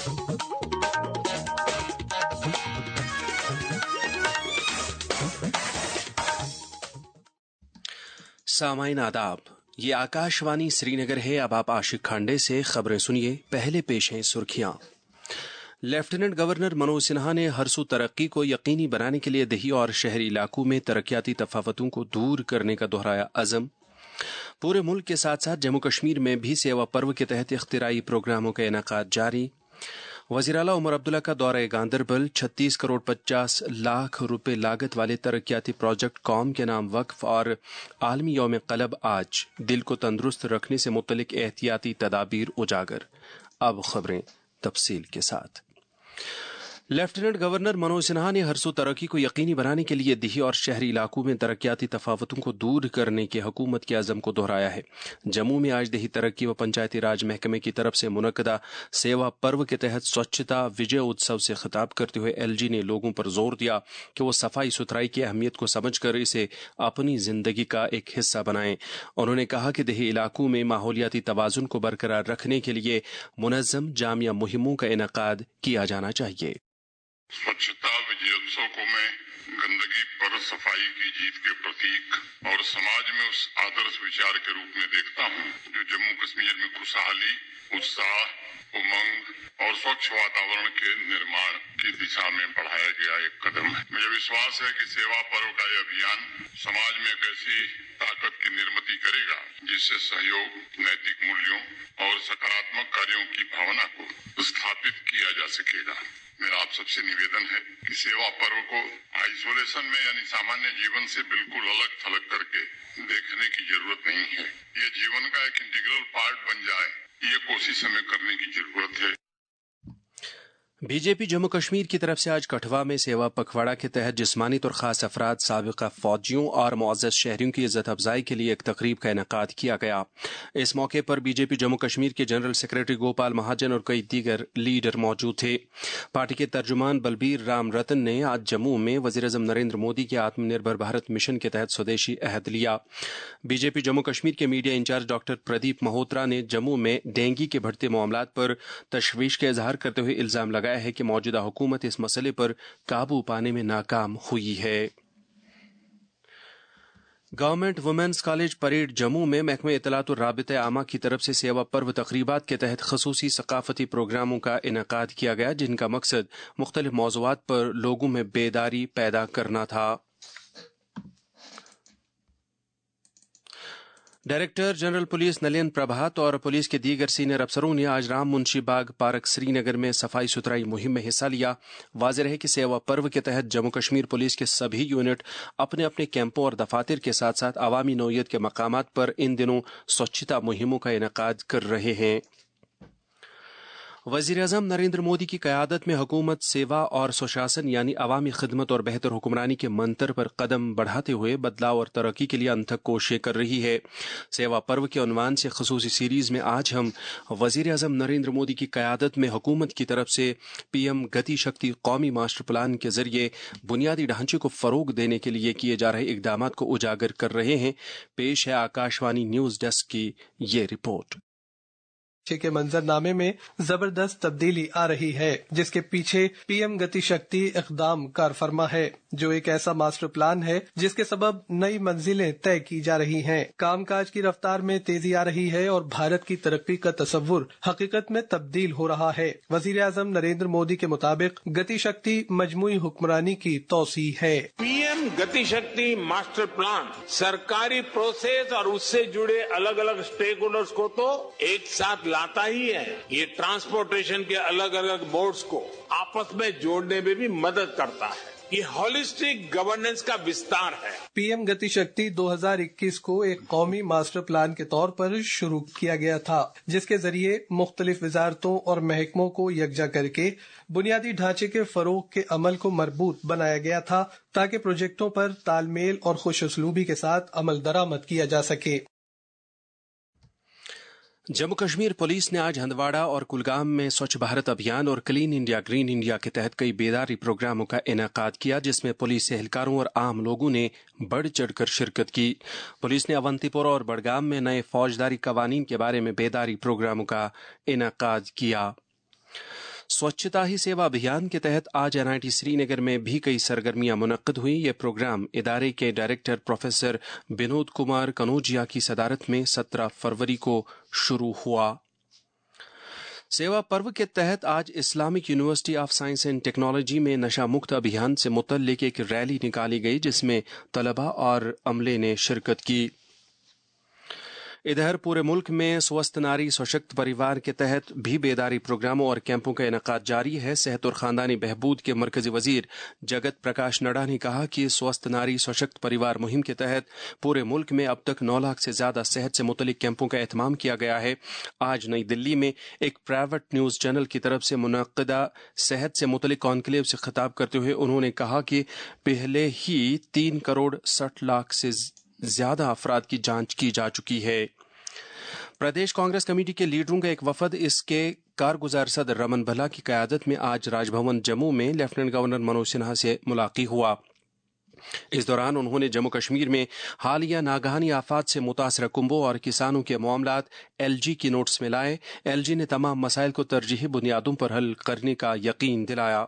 सामाइन आदाब, ये आकाशवाणी श्रीनगर है। अब आप आशिक खांडे से खबरें सुनिए। पहले पेश हैं सुर्खियां। लेफ्टिनेंट गवर्नर मनोज सिन्हा ने हरसू तरक्की को यकीनी बनाने के लिए देही और शहरी इलाकों में तरक्याती तफावतों को दूर करने का दोहराया अज़म। पूरे मुल्क के साथ साथ जम्मू कश्मीर में भी सेवा पर्व के तहत इख्तिराई प्रोग्रामों का इनेकाद जारी। वज़ीर आला उमर अब्दुल्ला का दौरा गांदरबल। 36 करोड़ 50 लाख रुपए लागत वाले तरक्याती प्रोजेक्ट कौम के नाम वक्फ और आलमी यौम क़लब आज। दिल को तंदुरुस्त रखने से मुतल्लिक एहतियाती तदाबीर उजागर। अब खबरें तफसील के साथ। लेफ्टिनेंट गवर्नर मनोज सिन्हा ने हरसू तरक्की को यकीनी बनाने के लिए देही और शहरी इलाकों में तरक्याती तफावतों को दूर करने के हुकूमत के अज़म को दोहराया है। जम्मू में आज देही तरक्की व पंचायती राज महकमे की तरफ से मुनक्कदा सेवा पर्व के तहत स्वच्छता विजय उत्सव से खिताब करते हुए एलजी ने लोगों पर जोर दिया कि वो सफाई सुथराई की अहमियत को समझकर इसे अपनी जिंदगी का एक हिस्सा बनाएं। उन्होंने कहा कि देही इलाकों में माहौलियाती तवाजुन को बरकरार रखने के लिए मुनज़्ज़म जामिया मुहिमों का इनेकाद किया जाना चाहिए। स्वच्छता विजयोत्सव को मैं गंदगी पर सफाई की जीत के प्रतीक और समाज में उस आदर्श विचार के रूप में देखता हूँ जो जम्मू कश्मीर में खुशहाली, उत्साह, उमंग और स्वच्छ वातावरण के निर्माण की दिशा में बढ़ाया गया एक कदम है। मुझे विश्वास है कि सेवा पर्व का यह अभियान समाज में एक ऐसी ताकत की निर्मिती करेगा जिससे सहयोग, नैतिक मूल्यों और सकारात्मक कार्यों की भावना को स्थापित किया जा सकेगा। मेरा आप सबसे निवेदन है कि सेवा पर्व को आइसोलेशन में यानी सामान्य जीवन से बिल्कुल अलग थलग करके देखने की जरूरत नहीं है। ये जीवन का एक इंटीग्रल पार्ट बन जाए, ये कोशिश हमें करने की जरूरत है। बीजेपी जम्मू कश्मीर की तरफ से आज कठवा में सेवा पखवाड़ा के तहत जिस्मानी और खास अफराद, साबिका फौजियों और मुअज़्ज़ज़ शहरियों की इज्जत अफजाई के लिए एक तकरीब का इनेकाद किया गया। इस मौके पर बीजेपी जम्मू कश्मीर के जनरल सेक्रेटरी गोपाल महाजन और कई दीगर लीडर मौजूद थे। पार्टी के तर्जुमान बलबीर राम रतन ने आज जम्मू में वज़ीर आज़म नरेंद्र मोदी के आत्मनिर्भर भारत मिशन के तहत स्वदेशी अहद लिया। बीजेपी जम्मू कश्मीर के media in charge doctor Pradeep Malhotra ने जम्मू में डेंगू के बढ़ते मामलात पर तशवीश का इजहार करते हुए इल्जाम लगाया है कि मौजूदा हुकूमत इस मसले पर काबू पाने में नाकाम हुई है। Government women's college parade Jammu में महकमे इत्तलात और राबिते आमा की तरफ से सेवा पर्व तकरीबात के तहत खसूसी सकाफती प्रोग्रामों का इनेकाद किया गया, जिनका मकसद मुख्तलिफ मौज़ूआत पर लोगों में बेदारी पैदा करना था। Director general police Nalin Prabhat और पुलिस के दीगर सीनियर अफसरों ने आज राम मुंशी बाग पार्क श्रीनगर में सफाई सुथराई मुहिम में हिस्सा लिया। वाज़ेह है कि सेवा पर्व के तहत जम्मू कश्मीर पुलिस के सभी यूनिट अपने अपने कैंपों और दफातर के साथ साथ अवामी नौयत के मकामात पर इन दिनों स्वच्छता मुहिमों का इनेकाद कर रहे हैं। वज़ीर आज़म नरेंद्र मोदी की क़यादत में हुकूमत सेवा और सुशासन यानी अवामी खिदमत और बेहतर हुक्मरानी के मंत्र पर कदम बढ़ाते हुए बदलाव और तरक्की के लिए अनथक कोशिशें कर रही है। सेवा पर्व के उन्वान से खसूसी सीरीज़ में आज हम वज़ीर आज़म नरेंद्र मोदी की क़यादत में हुकूमत की तरफ से PM गति शक्ति कौमी मास्टर प्लान के जरिए बुनियादी ढांचे को फ़रोग देने के लिए किए जा रहे इक़दामात को उजागर कर रहे हैं। पेश है आकाशवाणी न्यूज़ डेस्क की ये रिपोर्ट। के मंजरनामे में जबरदस्त तब्दीली आ रही है, जिसके पीछे PM गति शक्ति इक़दाम कारफरमा है, जो एक ऐसा मास्टर प्लान है जिसके सबब नई मंजिलें तय की जा रही हैं। कामकाज की रफ्तार में तेजी आ रही है और भारत की तरक्की का तस्वुर हकीकत में तब्दील हो रहा है। वज़ीर आज़म नरेंद्र मोदी के मुताबिक गति शक्ति मजमूई हुक्मरानी की तौसी है। PM गति शक्ति मास्टर प्लान सरकारी प्रोसेस और उससे जुड़े अलग अलग स्टेक होल्डर्स को तो एक साथ लाता ही है। ये ट्रांसपोर्टेशन के अलग अलग बोर्ड्स को आपस में जोड़ने में भी मदद करता है। ये होलिस्टिक गवर्नेंस का विस्तार है। PM गति शक्ति 2021 को एक कौमी मास्टर प्लान के तौर पर शुरू किया गया था, जिसके जरिए मुख्तलिफ वजारतों और महकमों को यकजा करके बुनियादी ढांचे के फरोग के अमल को मरबूत बनाया गया था, ताकि प्रोजेक्टों पर तालमेल और खुशउस्लूबी के साथ अमल दरामद किया जा सके। जम्मू कश्मीर पुलिस ने आज हंदवाड़ा और कुलगाम में स्वच्छ भारत अभियान और क्लीन इंडिया ग्रीन इंडिया के तहत कई बेदारी प्रोग्रामों का इनेकाद किया, जिसमें पुलिस एहलकारों और आम लोगों ने बढ़ चढ़कर शिरकत की। पुलिस ने अवंतीपुरा और बड़गाम में नए फौजदारी कवानीन के बारे में बेदारी प्रोग्रामों का इनेकाद किया। स्वच्छता ही सेवा अभियान के तहत आज NIT श्रीनगर में भी कई सरगर्मियां मुनक्किद हुई। ये प्रोग्राम इदारे के डायरेक्टर प्रोफेसर विनोद कुमार कनौजिया की सदारत में 17 फरवरी को शुरू हुआ। सेवा पर्व के तहत आज Islamic university of science and technology में नशा मुक्त अभियान से मुतल्लिक एक रैली निकाली गई, जिसमें तलबा और अमले ने शिरकत की। इधर पूरे मुल्क में स्वस्थ नारी सशक्त परिवार के तहत भी बेदारी प्रोग्रामों और कैंपों का इनेकाद जारी है। सेहत और खानदानी बहबूद के मरकजी वजीर जगत प्रकाश नड्डा ने कहा कि स्वस्थ नारी सशक्त परिवार मुहिम के तहत पूरे मुल्क में अब तक 9 लाख से ज्यादा सेहत से मुतल्लिक कैंपों का एहतमाम किया गया है। आज नई दिल्ली में एक प्राइवेट न्यूज चैनल की तरफ से मुनक्किदा सेहत से मुतल्लिक कॉन्क्लेव से खिताब करते हुए उन्होंने कहा कि पहले ही 3 करोड़ 60 लाख से ज्यादा अफराद की जांच की जा चुकी है। प्रदेश कांग्रेस कमेटी के लीडरों का एक वफद इसके कारगुजार सदर रमन भला की क़यादत में आज राजभवन जम्मू में लेफ्टिनेंट गवर्नर मनोज सिन्हा से मुलाकात हुआ। इस दौरान उन्होंने जम्मू कश्मीर में हालिया नागहानी आफात से मुतासरा कुंबों और किसानों के मामलात LG की नोट्स में लाए। LG ने तमाम मसाइल को तरजीही बुनियादों पर हल करने का यकीन दिलाया।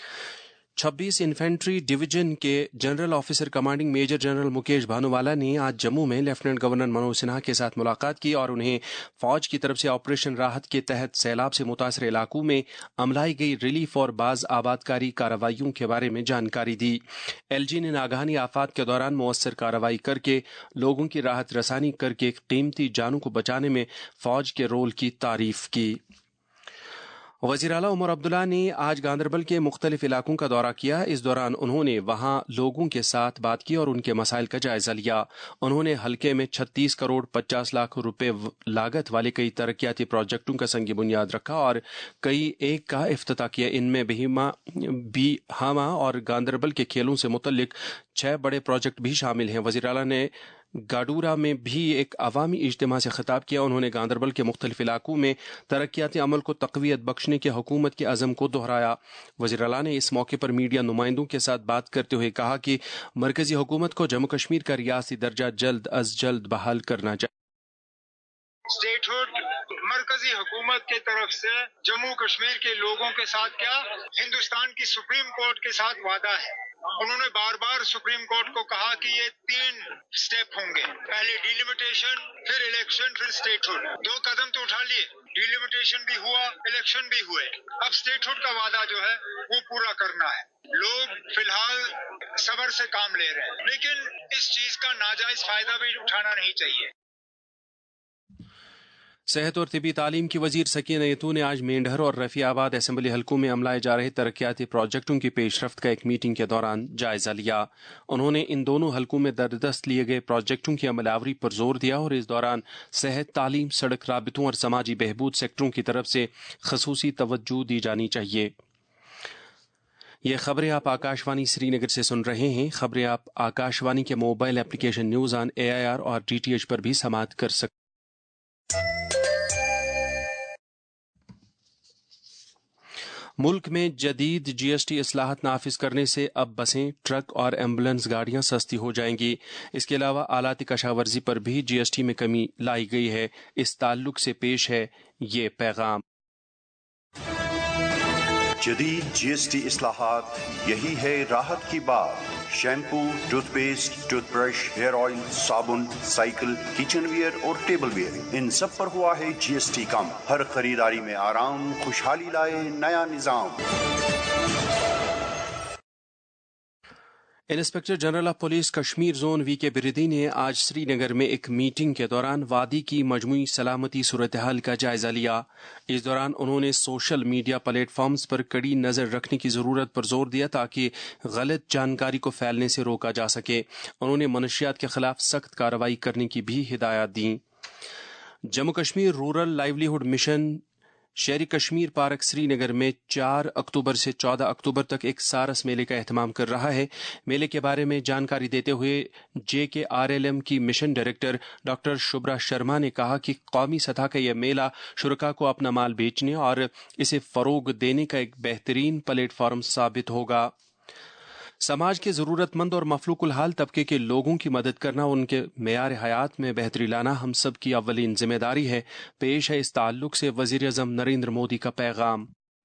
26 इन्फेंट्री डिवीजन के general officer commanding major general Mukesh Bhanuwala ने आज जम्मू में लेफ्टिनेंट गवर्नर मनोज सिन्हा के साथ मुलाकात की और उन्हें फौज की तरफ से ऑपरेशन राहत के तहत सैलाब से मुतासर इलाकों में अमलाई गई रिलीफ और बाज आबादकारी कार्रवाइयों के बारे में जानकारी दी। LG ने नागहानी आफात के दौरान मुअस्सर कार्रवाई करके लोगों की राहत रसानी करके कीमती जानों को बचाने में फौज के रोल की तारीफ की। वज़ीर आला उमर अब्दुल्ला ने आज गांदरबल के मुख्तलिफ इलाकों का दौरा किया। इस दौरान उन्होंने वहां लोगों के साथ बात की और उनके मसाइल का जायजा लिया। उन्होंने हल्के में 36 करोड़ 50 लाख रुपए लागत वाले कई तरक्याती प्रोजेक्टों का संगी बुनियाद रखा और कई एक का इफ्तिताह किया। इनमें बिहामा और गांदरबल के खेलों से मुतल्लिक 6 बड़े प्रोजेक्ट भी शामिल हैं। वज़ीर आला ने गाडूरा में भी एक अवामी इज्तिमा से खिताब किया। उन्होंने गांदरबल के मुख्तलिफ इलाकों में तरक्याती अमल को तक़वियत बख्शने की हुकूमत के अज़म को दोहराया। वज़ीर आला ने इस मौके पर मीडिया नुमाइंदों के साथ बात करते हुए कहा कि मरकजी हुकूमत को जम्मू कश्मीर का रियासी दर्जा जल्द अज जल्द बहाल करना चाहिए। स्टेटहुड मरकजी हुकूमत की तरफ से जम्मू कश्मीर के लोगों के साथ क्या हिंदुस्तान की सुप्रीम कोर्ट के साथ वादा है। उन्होंने बार बार सुप्रीम कोर्ट को कहा कि ये 3 स्टेप होंगे, पहले डिलिमिटेशन, फिर इलेक्शन, फिर स्टेटहुड। 2 कदम तो उठा लिए, डिलिमिटेशन भी हुआ, इलेक्शन भी हुए। अब स्टेटहुड का वादा जो है वो पूरा करना है। लोग फिलहाल सब्र से काम ले रहे हैं, लेकिन इस चीज का नाजायज फायदा भी उठाना नहीं चाहिए। सेहत और तिबी तालीम की वजीर सकीना यतू ने आज मेंढर और रफियाबाद असेंबली हलकों में अमलाए जा रहे तरक्याती प्रोजेक्टों की पेशरफ्त का एक मीटिंग के दौरान जायजा लिया। उन्होंने इन दोनों हलकों में दरदस्त लिए गए प्रोजेक्टों की अमलावरी पर जोर दिया और इस दौरान सेहत, तालीम, सड़क राबितों और समाजी बहबूद सेक्टरों की तरफ से खसूसी तवज्जो दी जानी चाहिए। ये खबरें आप आकाशवाणी श्रीनगर से सुन रहे हैं। खबरें आप आकाशवाणी के mobile application news on AIR और DTH पर भी समाअत कर सकते। मुल्क में जदीद GST इस्लाहत नाफिज करने से अब बसें, ट्रक और एम्बुलेंस गाड़ियां सस्ती हो जाएंगी। इसके अलावा आलाती कशावर्जी पर भी GST में कमी लाई गई है। इस ताल्लुक से पेश है ये पैगाम। जदीद GST इस्लाहात, यही है राहत की बात। Shampoo, toothpaste, toothbrush, hair oil, साबुन, साइकिल, किचन वियर और टेबल वियर, इन सब पर हुआ है GST कम। हर खरीदारी में आराम, खुशहाली लाए नया निजाम। Inspector general of police Kashmir zone VK Birdi ने आज श्रीनगर में एक मीटिंग के दौरान वादी की मजमूई सलामती सूरत हाल का जायजा लिया। इस दौरान उन्होंने सोशल मीडिया प्लेटफॉर्म्स पर कड़ी नज़र रखने की ज़रूरत पर जोर दिया ताकि गलत जानकारी को फैलने से रोका जा सके। उन्होंने मनशियात के खिलाफ सख्त कार्रवाई करने की भी हिदायत दी। Jammu Kashmir rural livelihood mission शहरी कश्मीर पार्क श्रीनगर में 4 अक्टूबर से 14 अक्टूबर तक एक सारस मेले का एहतमाम कर रहा है। मेले के बारे में जानकारी देते हुए JKRLM की mission director doctor Shubhra Sharma ने कहा कि कौमी सतह का यह मेला शुरका को अपना माल बेचने और इसे फरोग देने का एक बेहतरीन प्लेटफॉर्म साबित होगा। समाज के ज़रूरतमंद और मफलूकुल हाल तबके के लोगों की मदद करना, उनके मेयार हयात में बेहतरी लाना हम सब की अव्वलीन जिम्मेदारी है। पेश है इस ताल्लुक से वज़ीर आज़म नरेंद्र मोदी का पैगाम।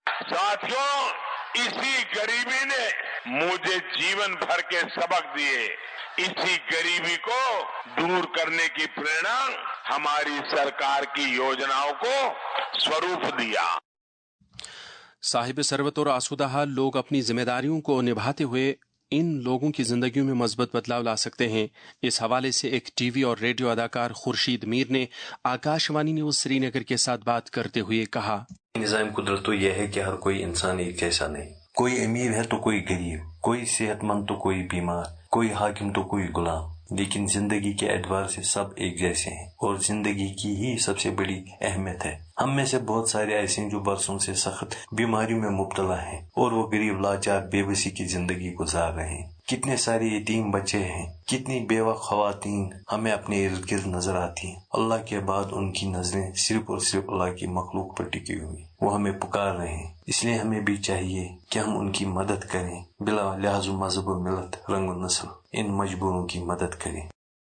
साथियों, इसी गरीबी ने मुझे जीवन भर के सबक दिए। इसी गरीबी को दूर करने की प्रेरणा हमारी सरकार की योजनाओं को स्वरूप दिया। साहिब सरवत और आसूदा हाल लोग अपनी जिम्मेदारियों को निभाते हुए इन लोगों की जिंदगियों में मजबूत बदलाव ला सकते हैं। इस हवाले से एक टीवी और रेडियो अदाकार खुर्शीद मीर ने आकाशवाणी न्यूज श्रीनगर के साथ बात करते हुए कहा, निज़ाम कुदरत तो यह है कि हर कोई इंसान एक जैसा नहीं, कोई अमीर है तो कोई गरीब, कोई सेहतमंद तो कोई बीमार, कोई हाकिम तो कोई गुलाम, लेकिन जिंदगी के एतबार से सब एक जैसे हैं और जिंदगी की ही सबसे बड़ी अहमियत है। हम में से बहुत सारे ऐसे हैं जो बरसों से सख्त बीमारियों में मुब्तला हैं और वो गरीब लाचार बेबसी की जिंदगी गुजार रहे हैं। कितने सारे यतीम बच्चे हैं, कितनी बेवा ख्वातीन हमें अपने इर्द गिर्द नजर आती हैं। अल्लाह के बाद उनकी नजरें सिर्फ और सिर्फ अल्लाह की मखलूक पर टिकी हुई, वो हमें पुकार रहे हैं। इसलिए हमें भी चाहिए कि हम उनकी मदद करें, बिला लिहाज मजहब मिलत रंग नस्ल, इन मजबूरों की मदद करें।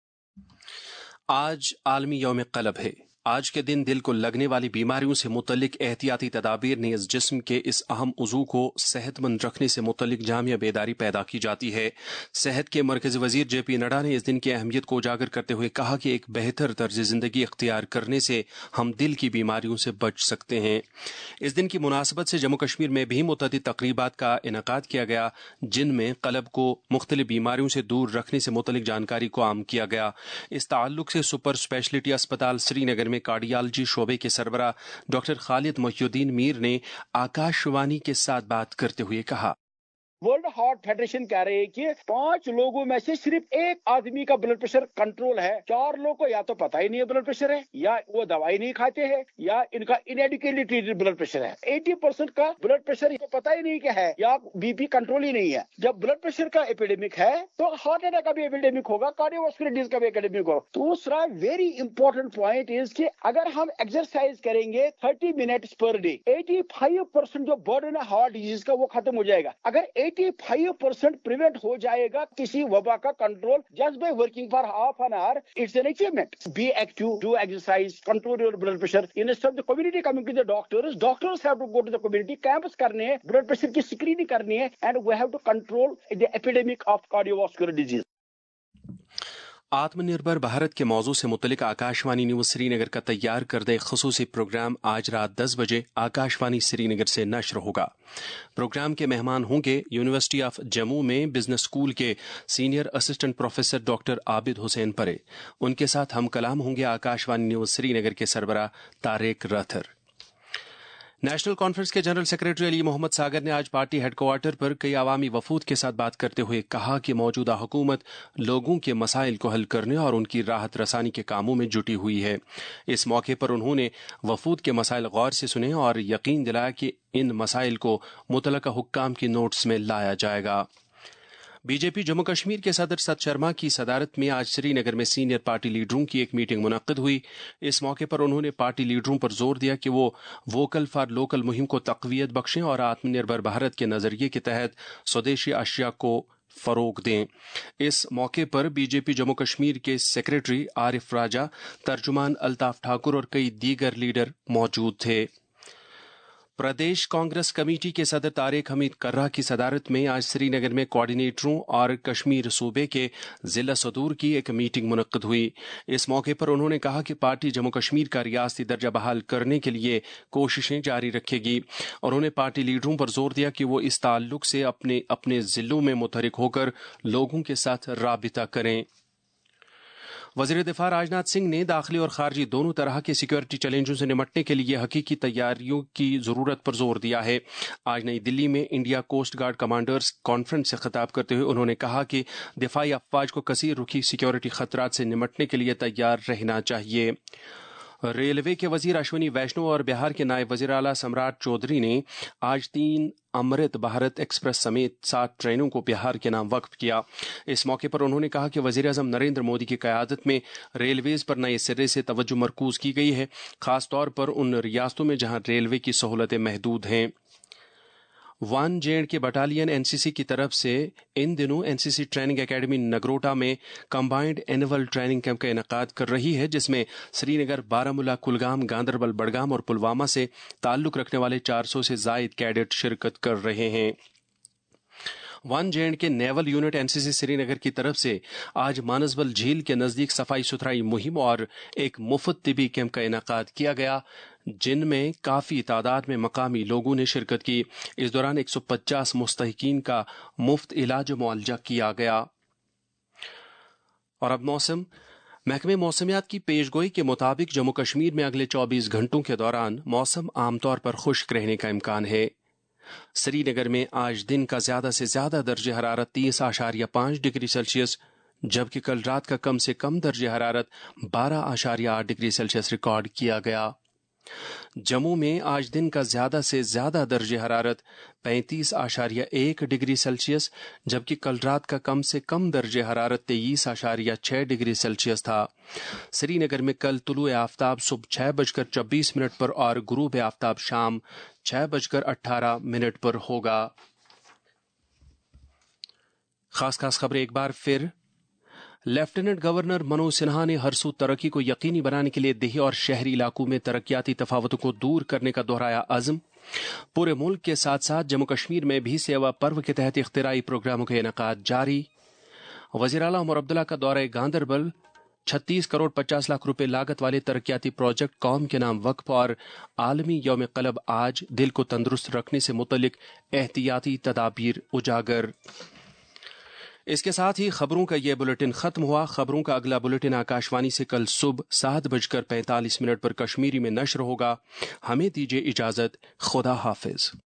आज आलमी यौम क़ल्ब है। आज के दिन दिल को लगने वाली बीमारियों से मुतल्लिक एहतियाती तदाबीर ने इस जिस्म के इस अहम उज़ू को सेहतमंद रखने से मुतल्लिक जामिया बेदारी पैदा की जाती है। सेहत के मरकज़ी वज़ीर JP नड्डा ने इस दिन की अहमियत को उजागर करते हुए कहा कि एक बेहतर तर्ज ज़िंदगी इख्तियार करने से हम दिल की बीमारियों से बच सकते हैं। इस दिन की मुनासबत से जम्मू कश्मीर में भी मुतअद्दिद तक़रीबात का इनेकाद किया गया, जिनमें क़ल्ब को मुख्तलिफ बीमारियों से दूर रखने से मुतल्लिक जानकारी को आम किया गया। इस ताल्लुक से सुपर स्पेशलिटी अस्पताल श्रीनगर में कार्डियोलॉजी शोबे के सरबरा डॉक्टर खालिद मोहिउद्दीन मीर ने आकाशवाणी के साथ बात करते हुए कहा, वर्ल्ड हार्ट फेडरेशन कह रहे हैं कि 5 लोगों में से सिर्फ एक आदमी का ब्लड प्रेशर कंट्रोल है। 4 लोगों को या तो पता ही नहीं है ब्लड प्रेशर है, या वो दवाई नहीं खाते हैं, या इनका इनएडिक्वेटली ट्रीटेड ब्लड प्रेशर है। 80% का ब्लड प्रेशर इनको पता ही नहीं क्या है, या BP कंट्रोल ही नहीं है। जब ब्लड प्रेशर का एपिडेमिक है तो हार्ट अटैक का भी एपिडेमिक होगा, कार्डियोवास्कुलर डिजीज का भी एपिडेमिक होगा। दूसरा वेरी इंपॉर्टेंट पॉइंट इज कि अगर हम एक्सरसाइज करेंगे 30 मिनट्स पर डे, 85% जो बर्डन है हार्ट डिजीज का वो खत्म हो जाएगा। अगर 85% प्रिवेंट हो जाएगा किसी वबा का control just by working for half an hour, it's an achievement. Be active, do exercise, control your blood pressure. Instead of the community coming to the doctors have to go to the community, camps करने हैं, blood pressure की screening करनी है, and we have to control the epidemic of cardiovascular disease. आत्मनिर्भर भारत के मौजू से मुतल्लिक Akashvani news Srinagar का तैयार करदे खुसूसी प्रोग्राम आज रात 10 बजे आकाशवाणी श्रीनगर से नश्र होगा। प्रोग्राम के मेहमान होंगे यूनिवर्सिटी ऑफ जम्मू में बिजनेस स्कूल के senior assistant professor doctor Abid Hussain Parray. उनके साथ हम कलाम होंगे आकाशवाणी न्यूज श्रीनगर के सरबरा तारिक रथर। नेशनल कॉन्फ्रेंस के जनरल सेक्रेटरी अली मोहम्मद सागर ने आज पार्टी हेडक्वार्टर पर कई अवामी वफूद के साथ बात करते हुए कहा कि मौजूदा हुकूमत लोगों के मसाइल को हल करने और उनकी राहत रसानी के कामों में जुटी हुई है। इस मौके पर उन्होंने वफूद के मसाइल गौर से सुने और यकीन दिलाया कि इन मसाइल को मुतलका हुक्काम की नोट्स में लाया जाएगा। बीजेपी जम्मू कश्मीर के सदर सत शर्मा की सदारत में आज श्रीनगर में सीनियर पार्टी लीडरों की एक मीटिंग मुनक्किद हुई। इस मौके पर उन्होंने पार्टी लीडरों पर जोर दिया कि वो वोकल फॉर लोकल मुहिम को तक़वियत बख्शें और आत्मनिर्भर भारत के नजरिए के तहत स्वदेशी अशिया को फरोग दें। इस मौके पर बीजेपी जम्मू कश्मीर के सेक्रेटरी आरिफ राजा, तर्जुमान अल्ताफ ठाकुर और कई दीगर लीडर मौजूद थे। प्रदेश कांग्रेस कमेटी के सदर तारिक हमीद कर्रा की सदारत में आज श्रीनगर में कोऑर्डिनेटरों और कश्मीर सूबे के जिला सदूर की एक मीटिंग मुनक्किद हुई। इस मौके पर उन्होंने कहा कि पार्टी जम्मू कश्मीर का रियासती दर्जा बहाल करने के लिए कोशिशें जारी रखेगी। उन्होंने पार्टी लीडरों पर जोर दिया कि वो इस ताल्लुक से अपने अपने जिलों में मुतहरिक होकर लोगों के साथ राबिता करें। वज़ीर दिफा राजनाथ सिंह ने दाखिली और खारजी दोनों तरह के सिक्योरिटी चैलेंजों से निपटने के लिए हकीकी तैयारियों की ज़रूरत पर जोर दिया है। आज नई दिल्ली में India coast guard commanders conference से खिताब करते हुए उन्होंने कहा कि दिफाई अफवाज को कसीर रुखी सिक्योरिटी खतरात से निपटने के लिए तैयार रहना चाहिए। रेलवे के वजीर अश्विनी वैष्णव और बिहार के नायब वजीर आला सम्राट चौधरी ने आज 3 अमृत भारत एक्सप्रेस समेत 7 ट्रेनों को बिहार के नाम वक्फ किया। इस मौके पर उन्होंने कहा कि वजीर आज़म नरेंद्र मोदी की क़यादत में रेलवेज़ पर नए सिरे से तवज्जो मरकूज की गई है, खास तौर पर उन रियासतों में जहां रेलवे की सहूलतें महदूद हैं। वन JNK बटालियन NCC की तरफ से इन दिनों NCC ट्रेनिंग एकेडमी नगरोटा में कंबाइंड एनुअल ट्रेनिंग कैंप का इनेकाद कर रही है, जिसमें श्रीनगर, बारामूला, कुलगाम, गांदरबल, बडगाम और पुलवामा से ताल्लुक रखने वाले 400 से जायद कैडेट शिरकत कर रहे हैं। One JNK naval unit NCC Srinagar की तरफ से आज मानसबल झील के नजदीक सफाई सुथराई मुहिम और एक मुफ्त तिबी कैंप का इनेकाद किया गया, जिनमें काफी तादाद में मकामी लोगों ने शिरकत की। इस दौरान 150 मुस्तहिकीन का मुफ्त इलाज मुआलजा किया गया। और अब मौसम। महकमे मौसमियात की पेशगोई के मुताबिक जम्मू कश्मीर में अगले 24 घंटों के दौरान मौसम आमतौर पर खुश्क रहने का इम्कान है। श्रीनगर में आज दिन का ज्यादा से ज्यादा दर्जे हरारत 30.5 डिग्री सेल्सियस, जबकि कल रात का कम से कम दर्जे हरारत 12.8 डिग्री सेल्सियस रिकॉर्ड किया गया। जम्मू में आज दिन का ज्यादा से ज्यादा दर्जे हरारत 35.1 डिग्री सेल्सियस, जबकि कल रात का कम से कम दर्जे हरारत 23.6 डिग्री सेल्सियस था। श्रीनगर में कल तुलुए आफ्ताब सुबह 6:24 पर और गुरूब आफ्ताब शाम 6:18 पर होगा। खास खबरें एक बार फिर। लेफ्टिनेंट गवर्नर मनोज सिन्हा ने हरसू तरक्की को यकीनी बनाने के लिए देही और शहरी इलाकों में तरक्याती तफावतों को दूर करने का दोहराया अज़्म। पूरे मुल्क के साथ साथ जम्मू कश्मीर में भी सेवा पर्व के तहत इख्तिराई प्रोग्रामों का इनेकाद जारी। वज़ीर आला उमर अब्दुल्ला का दौरा गांदरबल। 36 करोड़ 50 लाख रुपए लागत वाले तरक्याती प्रोजेक्ट कौम के नाम वक्फ और आलमी यौम कलब आज दिल को तंदुरुस्त रखने से मुतल्लिक एहतियाती तदाबीर उजागर। इसके साथ ही खबरों का यह बुलेटिन खत्म हुआ। खबरों का अगला बुलेटिन आकाशवाणी से कल सुबह 7:45 पर कश्मीरी में नश्र होगा। हमें दीजिए इजाजत। खुदा हाफिज।